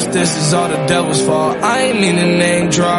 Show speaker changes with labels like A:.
A: this is all the devil's fault. I ain't mean to name drop.